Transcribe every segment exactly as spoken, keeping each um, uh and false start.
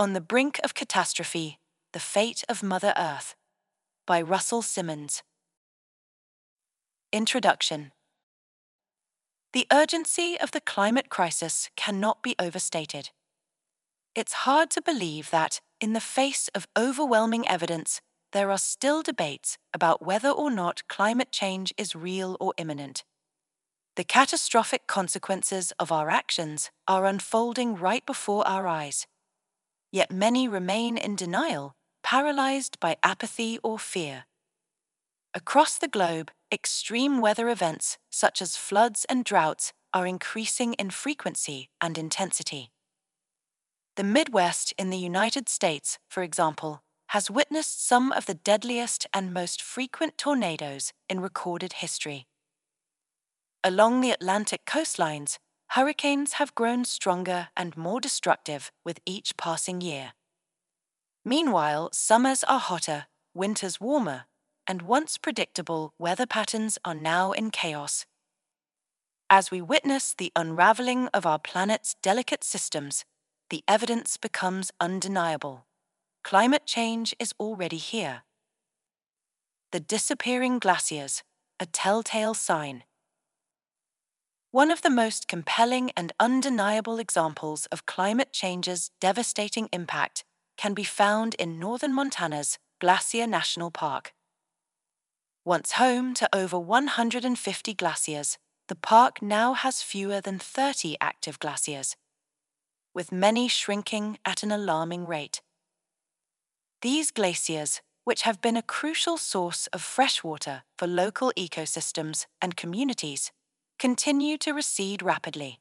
On the Brink of Catastrophe: The Fate of Mother Earth, by Russell Simmons. Introduction. The urgency of the climate crisis cannot be overstated. It's hard to believe that, in the face of overwhelming evidence, there are still debates about whether or not climate change is real or imminent. The catastrophic consequences of our actions are unfolding right before our eyes. Yet many remain in denial, paralyzed by apathy or fear. Across the globe, extreme weather events such as floods and droughts are increasing in frequency and intensity. The Midwest in the United States, for example, has witnessed some of the deadliest and most frequent tornadoes in recorded history. Along the Atlantic coastlines, hurricanes have grown stronger and more destructive with each passing year. Meanwhile, summers are hotter, winters warmer, and once predictable weather patterns are now in chaos. As we witness the unraveling of our planet's delicate systems, the evidence becomes undeniable. Climate change is already here. The disappearing glaciers, a telltale sign. One of the most compelling and undeniable examples of climate change's devastating impact can be found in northern Montana's Glacier National Park. Once home to over one hundred fifty glaciers, the park now has fewer than thirty active glaciers, with many shrinking at an alarming rate. These glaciers, which have been a crucial source of fresh water for local ecosystems and communities, continue to recede rapidly.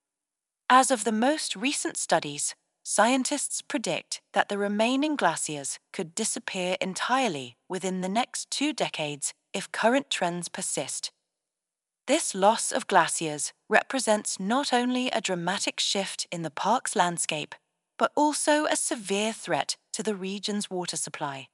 As of the most recent studies, scientists predict that the remaining glaciers could disappear entirely within the next two decades if current trends persist. This loss of glaciers represents not only a dramatic shift in the park's landscape, but also a severe threat to the region's water supply.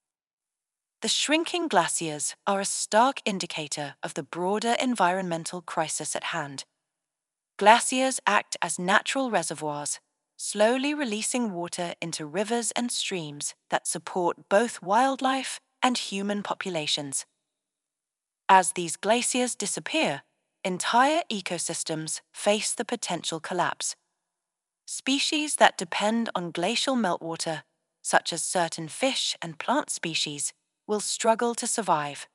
The shrinking glaciers are a stark indicator of the broader environmental crisis at hand. Glaciers act as natural reservoirs, slowly releasing water into rivers and streams that support both wildlife and human populations. As these glaciers disappear, entire ecosystems face the potential collapse. Species that depend on glacial meltwater, such as certain fish and plant species, will struggle to survive.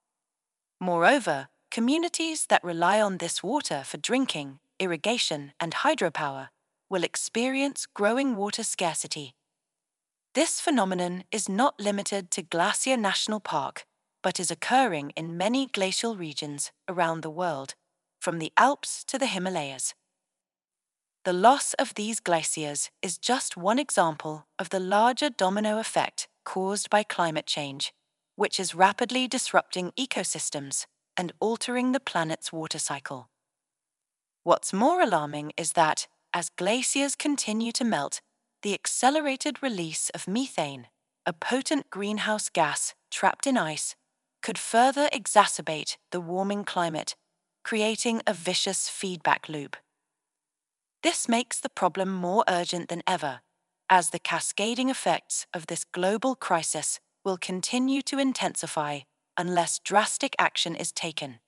Moreover, communities that rely on this water for drinking, irrigation, and hydropower will experience growing water scarcity. This phenomenon is not limited to Glacier National Park, but is occurring in many glacial regions around the world, from the Alps to the Himalayas. The loss of these glaciers is just one example of the larger domino effect caused by climate change, which is rapidly disrupting ecosystems and altering the planet's water cycle. What's more alarming is that, as glaciers continue to melt, the accelerated release of methane, a potent greenhouse gas trapped in ice, could further exacerbate the warming climate, creating a vicious feedback loop. This makes the problem more urgent than ever, as the cascading effects of this global crisis will continue to intensify unless drastic action is taken.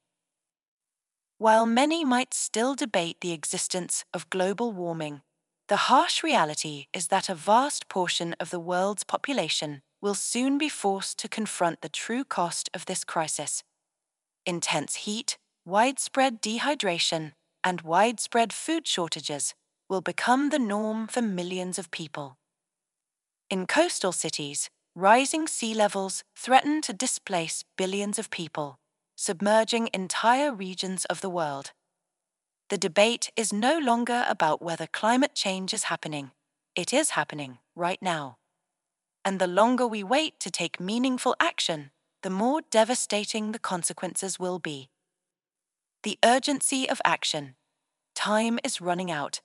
While many might still debate the existence of global warming, the harsh reality is that a vast portion of the world's population will soon be forced to confront the true cost of this crisis. Intense heat, widespread dehydration, and widespread food shortages will become the norm for millions of people. In coastal cities, rising sea levels threaten to displace billions of people, submerging entire regions of the world. The debate is no longer about whether climate change is happening. It is happening right now. And the longer we wait to take meaningful action, the more devastating the consequences will be. The urgency of action. Time is running out.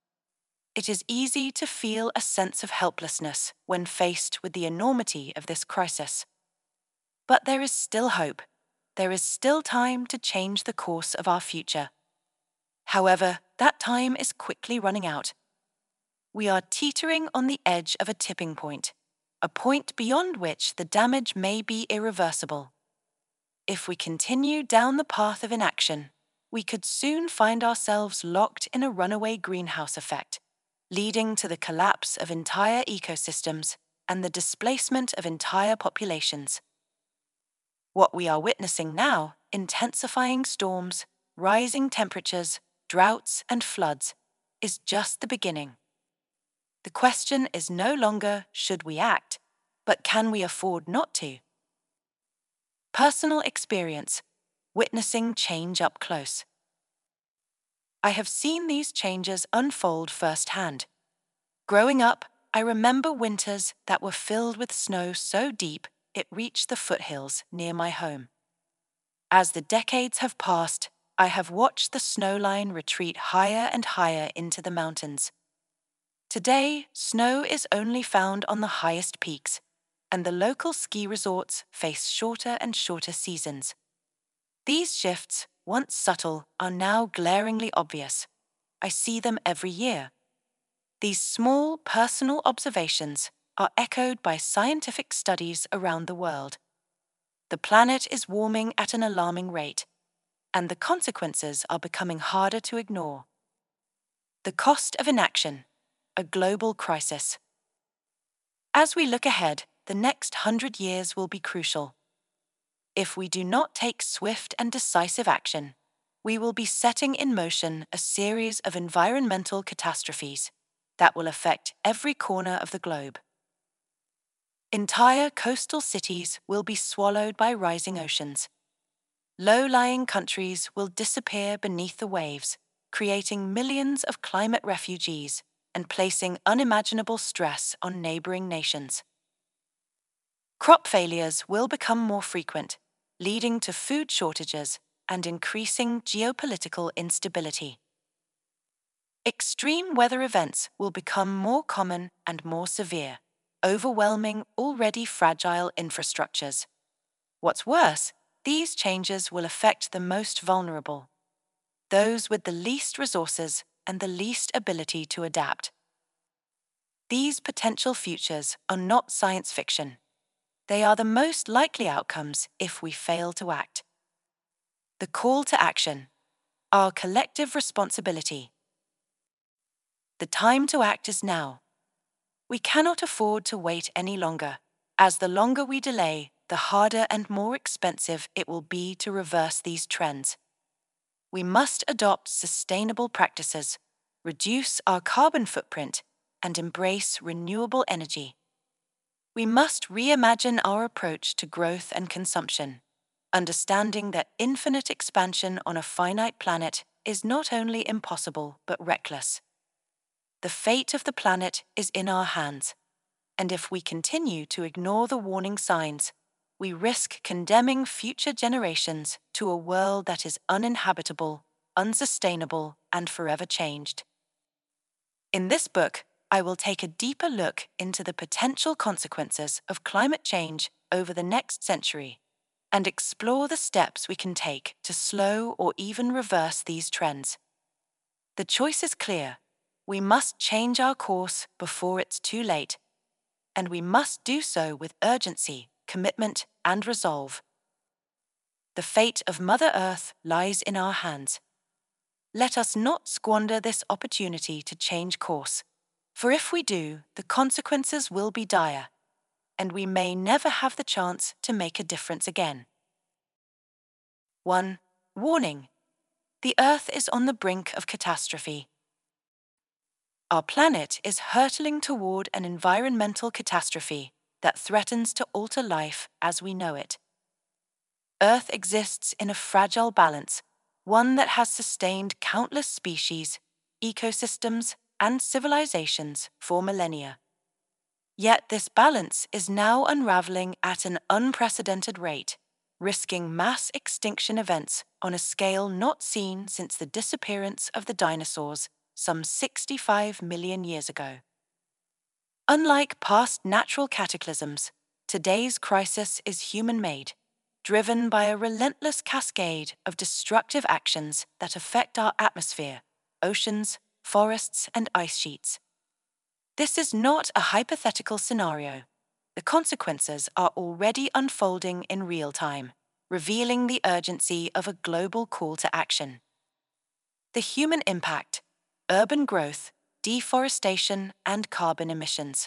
It is easy to feel a sense of helplessness when faced with the enormity of this crisis. But there is still hope. There is still time to change the course of our future. However, that time is quickly running out. We are teetering on the edge of a tipping point, a point beyond which the damage may be irreversible. If we continue down the path of inaction, we could soon find ourselves locked in a runaway greenhouse effect, leading to the collapse of entire ecosystems and the displacement of entire populations. What we are witnessing now, intensifying storms, rising temperatures, droughts, and floods, is just the beginning. The question is no longer should we act, but can we afford not to? Personal experience, witnessing change up close. I have seen these changes unfold firsthand. Growing up, I remember winters that were filled with snow so deep it reached the foothills near my home. As the decades have passed, I have watched the snow line retreat higher and higher into the mountains. Today, snow is only found on the highest peaks, and the local ski resorts face shorter and shorter seasons. These shifts, once subtle, are now glaringly obvious. I see them every year. These small, personal observations are echoed by scientific studies around the world. The planet is warming at an alarming rate, and the consequences are becoming harder to ignore. The cost of inaction, a global crisis. As we look ahead, the next hundred years will be crucial. If we do not take swift and decisive action, we will be setting in motion a series of environmental catastrophes that will affect every corner of the globe. Entire coastal cities will be swallowed by rising oceans. Low-lying countries will disappear beneath the waves, creating millions of climate refugees and placing unimaginable stress on neighboring nations. Crop failures will become more frequent, leading to food shortages and increasing geopolitical instability. Extreme weather events will become more common and more severe, overwhelming already fragile infrastructures. What's worse, these changes will affect the most vulnerable, those with the least resources and the least ability to adapt. These potential futures are not science fiction. They are the most likely outcomes if we fail to act. The call to action, our collective responsibility. The time to act is now. We cannot afford to wait any longer, as the longer we delay, the harder and more expensive it will be to reverse these trends. We must adopt sustainable practices, reduce our carbon footprint, and embrace renewable energy. We must reimagine our approach to growth and consumption, understanding that infinite expansion on a finite planet is not only impossible but reckless. The fate of the planet is in our hands, and if we continue to ignore the warning signs, we risk condemning future generations to a world that is uninhabitable, unsustainable, and forever changed. In this book, I will take a deeper look into the potential consequences of climate change over the next century and explore the steps we can take to slow or even reverse these trends. The choice is clear. We must change our course before it's too late, and we must do so with urgency, commitment, and resolve. The fate of Mother Earth lies in our hands. Let us not squander this opportunity to change course, for if we do, the consequences will be dire, and we may never have the chance to make a difference again. one. Warning. The Earth is on the brink of catastrophe. Our planet is hurtling toward an environmental catastrophe that threatens to alter life as we know it. Earth exists in a fragile balance, one that has sustained countless species, ecosystems, and civilizations for millennia. Yet this balance is now unraveling at an unprecedented rate, risking mass extinction events on a scale not seen since the disappearance of the dinosaurs some sixty-five million years ago. Unlike past natural cataclysms, today's crisis is human-made, driven by a relentless cascade of destructive actions that affect our atmosphere, oceans, forests, and ice sheets. This is not a hypothetical scenario. The consequences are already unfolding in real time, revealing the urgency of a global call to action. The human impact: urban growth, deforestation, and carbon emissions.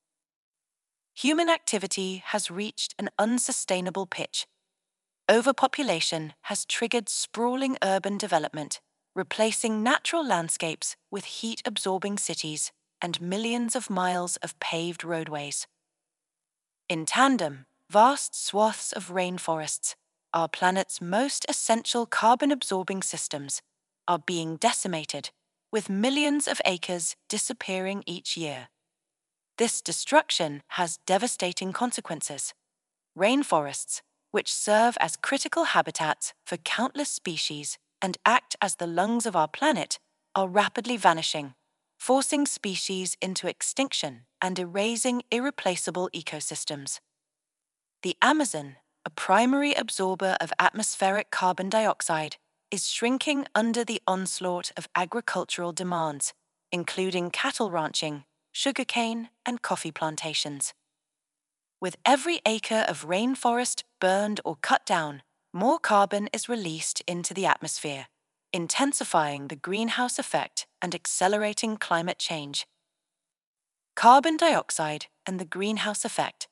Human activity has reached an unsustainable pitch. Overpopulation has triggered sprawling urban development, replacing natural landscapes with heat-absorbing cities and millions of miles of paved roadways. In tandem, vast swaths of rainforests, our planet's most essential carbon-absorbing systems, are being decimated, with millions of acres disappearing each year. This destruction has devastating consequences. Rainforests, which serve as critical habitats for countless species and act as the lungs of our planet, are rapidly vanishing, forcing species into extinction and erasing irreplaceable ecosystems. The Amazon, a primary absorber of atmospheric carbon dioxide, is shrinking under the onslaught of agricultural demands, including cattle ranching, sugarcane, and coffee plantations. With every acre of rainforest burned or cut down, more carbon is released into the atmosphere, intensifying the greenhouse effect and accelerating climate change. Carbon dioxide and the greenhouse effect.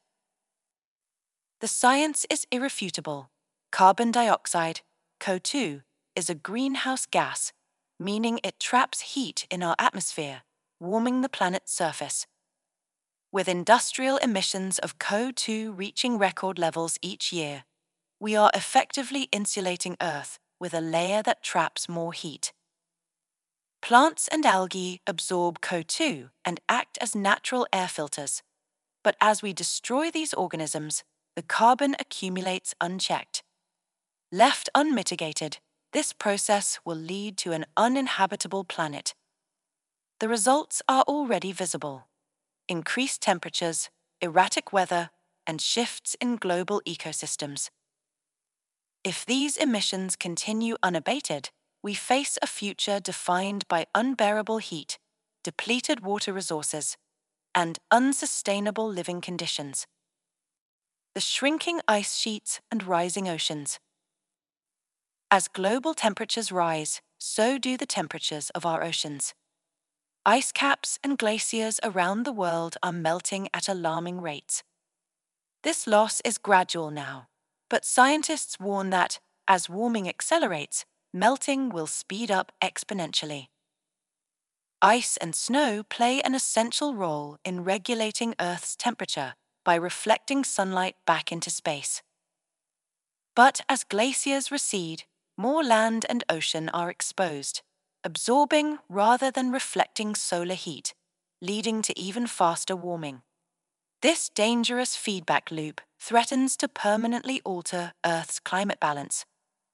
The science is irrefutable. Carbon dioxide, C O two, is a greenhouse gas, meaning it traps heat in our atmosphere, warming the planet's surface. With industrial emissions of C O two reaching record levels each year, we are effectively insulating Earth with a layer that traps more heat. Plants and algae absorb C O two and act as natural air filters, but as we destroy these organisms, the carbon accumulates unchecked. Left unmitigated, this process will lead to an uninhabitable planet. The results are already visible: increased temperatures, erratic weather, and shifts in global ecosystems. If these emissions continue unabated, we face a future defined by unbearable heat, depleted water resources, and unsustainable living conditions. The shrinking ice sheets and rising oceans. As global temperatures rise, so do the temperatures of our oceans. Ice caps and glaciers around the world are melting at alarming rates. This loss is gradual now, but scientists warn that, as warming accelerates, melting will speed up exponentially. Ice and snow play an essential role in regulating Earth's temperature by reflecting sunlight back into space. But as glaciers recede, more land and ocean are exposed, absorbing rather than reflecting solar heat, leading to even faster warming. This dangerous feedback loop threatens to permanently alter Earth's climate balance.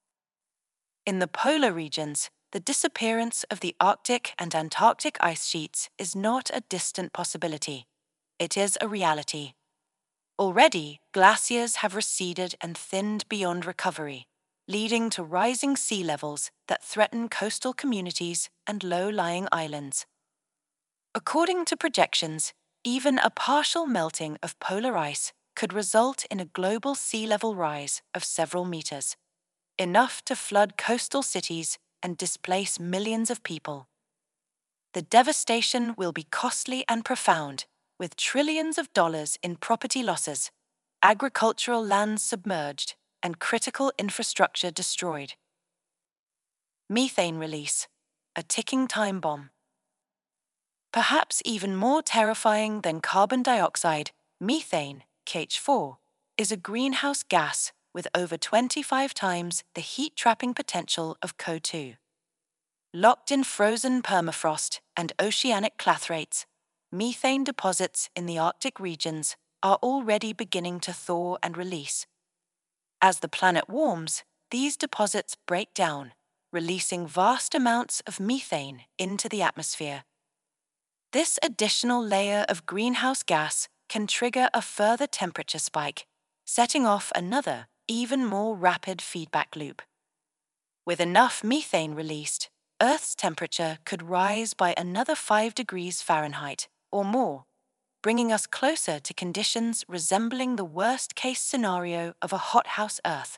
In the polar regions, the disappearance of the Arctic and Antarctic ice sheets is not a distant possibility. It is a reality. Already, glaciers have receded and thinned beyond recovery, leading to rising sea levels that threaten coastal communities and low-lying islands. According to projections, even a partial melting of polar ice could result in a global sea level rise of several meters, enough to flood coastal cities and displace millions of people. The devastation will be costly and profound, with trillions of dollars in property losses, agricultural lands submerged, and critical infrastructure destroyed. Methane release, a ticking time bomb. Perhaps even more terrifying than carbon dioxide, methane, C H four, is a greenhouse gas with over twenty-five times the heat-trapping potential of C O two. Locked in frozen permafrost and oceanic clathrates, methane deposits in the Arctic regions are already beginning to thaw and release. As the planet warms, these deposits break down, releasing vast amounts of methane into the atmosphere. This additional layer of greenhouse gas can trigger a further temperature spike, setting off another, even more rapid feedback loop. With enough methane released, Earth's temperature could rise by another five degrees Fahrenheit, or more, bringing us closer to conditions resembling the worst-case scenario of a hothouse Earth.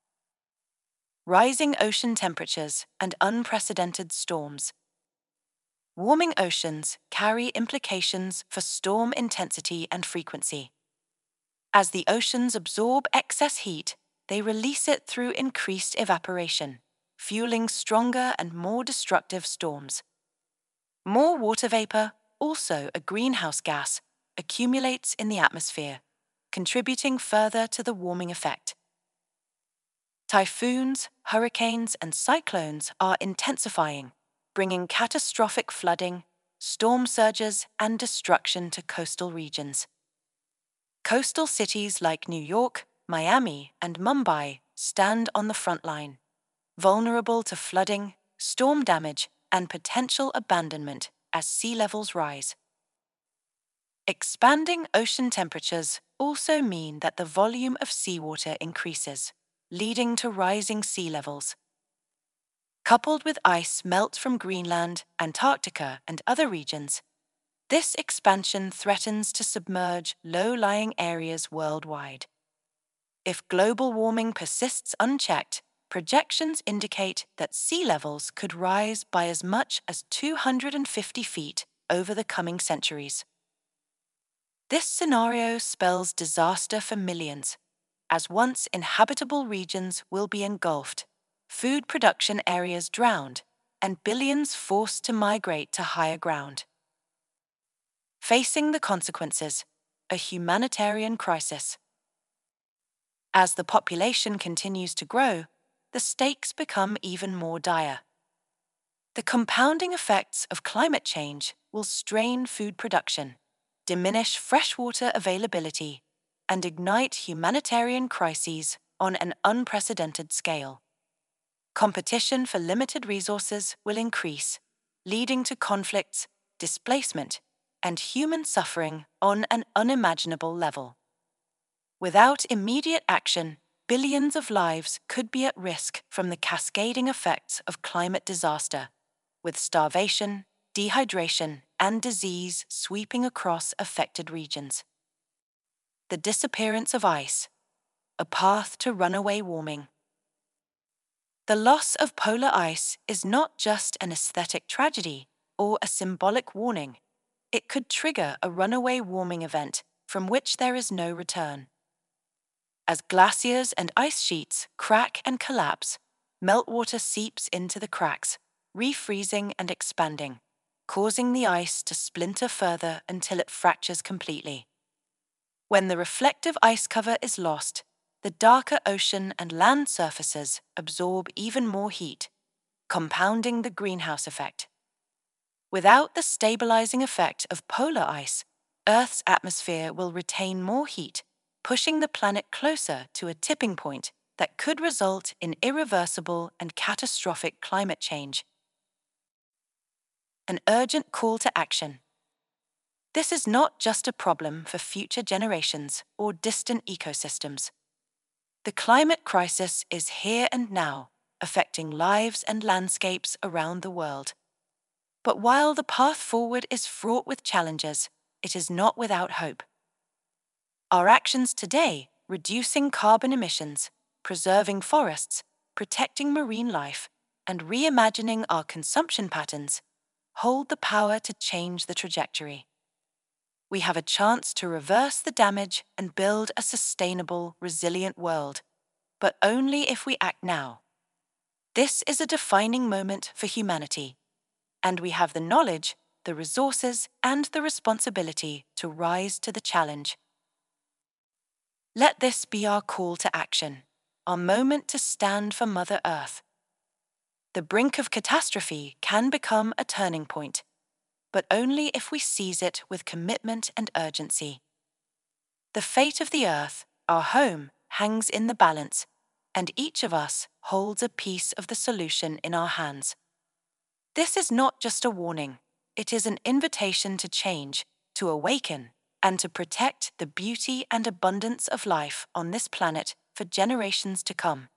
Rising ocean temperatures and unprecedented storms. Warming oceans carry implications for storm intensity and frequency. As the oceans absorb excess heat, they release it through increased evaporation, fueling stronger and more destructive storms. More water vapor, also a greenhouse gas, accumulates in the atmosphere, contributing further to the warming effect. Typhoons, hurricanes, and cyclones are intensifying, bringing catastrophic flooding, storm surges, and destruction to coastal regions. Coastal cities like New York, Miami, and Mumbai stand on the front line, vulnerable to flooding, storm damage, and potential abandonment as sea levels rise. Expanding ocean temperatures also mean that the volume of seawater increases, leading to rising sea levels. Coupled with ice melt from Greenland, Antarctica, and other regions, this expansion threatens to submerge low-lying areas worldwide. If global warming persists unchecked, projections indicate that sea levels could rise by as much as two hundred fifty feet over the coming centuries. This scenario spells disaster for millions, as once inhabitable regions will be engulfed, food production areas drowned, and billions forced to migrate to higher ground. Facing the consequences, a humanitarian crisis. As the population continues to grow, the stakes become even more dire. The compounding effects of climate change will strain food production, diminish freshwater availability, and ignite humanitarian crises on an unprecedented scale. Competition for limited resources will increase, leading to conflicts, displacement, and human suffering on an unimaginable level. Without immediate action, billions of lives could be at risk from the cascading effects of climate disaster, with starvation, dehydration, and disease sweeping across affected regions. The disappearance of ice, a path to runaway warming. The loss of polar ice is not just an aesthetic tragedy or a symbolic warning. It could trigger a runaway warming event from which there is no return. As glaciers and ice sheets crack and collapse, meltwater seeps into the cracks, refreezing and expanding, causing the ice to splinter further until it fractures completely. When the reflective ice cover is lost, the darker ocean and land surfaces absorb even more heat, compounding the greenhouse effect. Without the stabilizing effect of polar ice, Earth's atmosphere will retain more heat, pushing the planet closer to a tipping point that could result in irreversible and catastrophic climate change. An urgent call to action. This is not just a problem for future generations or distant ecosystems. The climate crisis is here and now, affecting lives and landscapes around the world. But while the path forward is fraught with challenges, it is not without hope. Our actions today, reducing carbon emissions, preserving forests, protecting marine life, and reimagining our consumption patterns, hold the power to change the trajectory. We have a chance to reverse the damage and build a sustainable, resilient world, but only if we act now. This is a defining moment for humanity, and we have the knowledge, the resources, and the responsibility to rise to the challenge. Let this be our call to action, our moment to stand for Mother Earth. The brink of catastrophe can become a turning point, but only if we seize it with commitment and urgency. The fate of the Earth, our home, hangs in the balance, and each of us holds a piece of the solution in our hands. This is not just a warning, it is an invitation to change, to awaken, and to protect the beauty and abundance of life on this planet for generations to come.